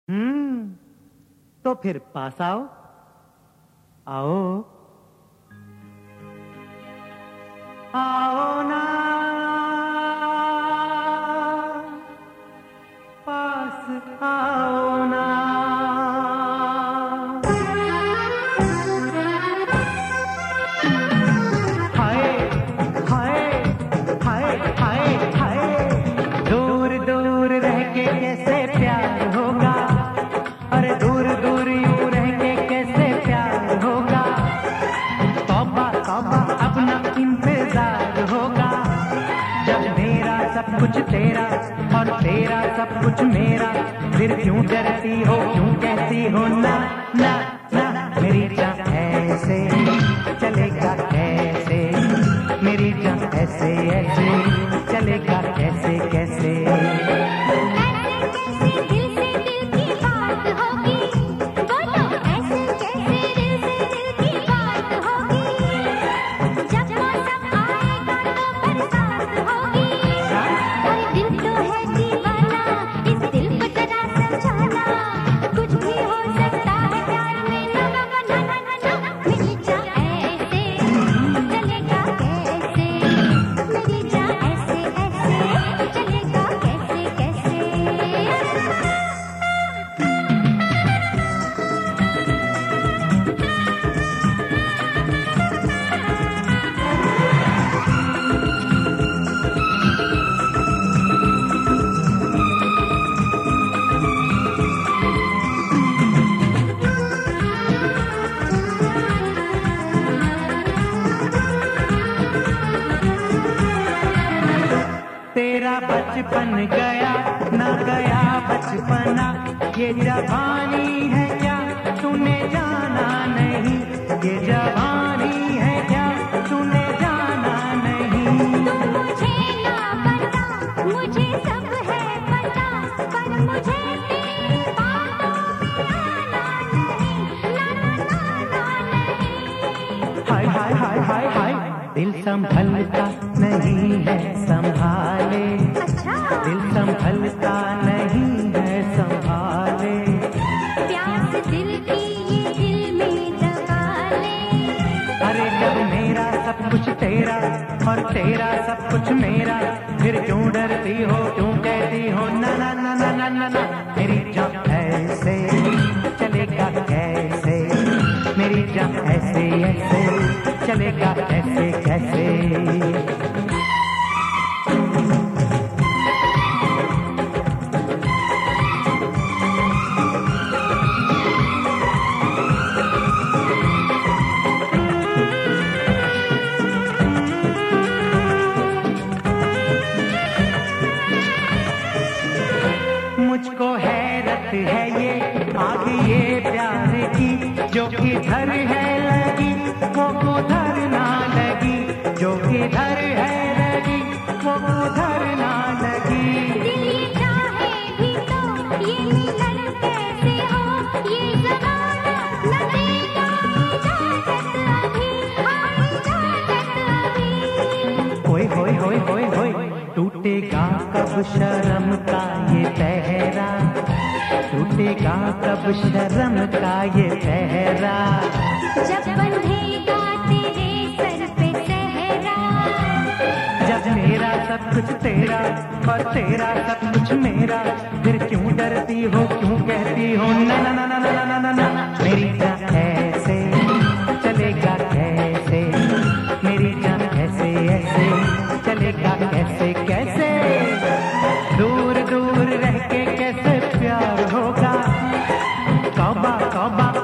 तो फिर पास आओ, आओ आओ ना, पास आओ ना। हाय हाय हाय हाय हाय, दूर दूर रह के कैसे प्यार होगा, अरे दूर दूर यूं रह के कैसे प्यार होगा। तौबा तौबा अपना इंतजार होगा, जब मेरा सब कुछ तेरा और तेरा सब कुछ मेरा, फिर क्यों डरती हो, क्यों कहती हो ना ना ना। मेरी जान ऐसे चलेगा कैसे, मेरी जान ऐसे ऐसे चलेगा कैसे कैसे। तेरा बचपन गया ना गया बचपना, ये जवानी है क्या तूने जाना नहीं, ये जवानी है क्या तूने जाना नहीं। तुम मुझे ना पता, मुझे सब है पता, पर मुझे तेरी बातों में आना नहीं, ना ना ना ना नहीं। हाय हाय हाय हाय हाय, दिल संभलता नहीं है संभाले, दिल संभलता नहीं है संभाले। प्यास दिल की ये दिल में दबा ले, अरे जब मेरा सब कुछ तेरा और तेरा सब कुछ मेरा, फिर क्यों डरती हो, क्यों कहती हो ना ना ना ना ना ना ना। मेरी जान ऐसे चलेगा कैसे, मेरी जान ऐसे ऐसे चलेगा कैसे कैसे। मुझको हैरत है ये आग ये प्यार की, जो किधर है लगी वो उधर ना लगी, जो किधर है लगी वो उधर ना लगी। दिल ये चाहे भी तो ये मिलन कैसे हो, ये ज़माना न देगा इजाज़त अभी, हाँ इजाज़त अभी। होय होय होय होय होय, टूटेगा कब शर्म का ये पहरा, टूटेगा कब शर्म का ये पहरा। जब बंधेगा तेरे सर पे सहरा, जब मेरा सब कुछ तेरा और तेरा सब कुछ मेरा, फिर क्यों डरती हो, क्यों कहती हो ना ना ना ना ना ना ना ना। मेरी जान ऐसे चलेगा कैसे, मेरी जान ऐसे ऐसे चलेगा कैसे कैसे। दूर दूर रह के कैसे प्यार होगा, तौबा तौबा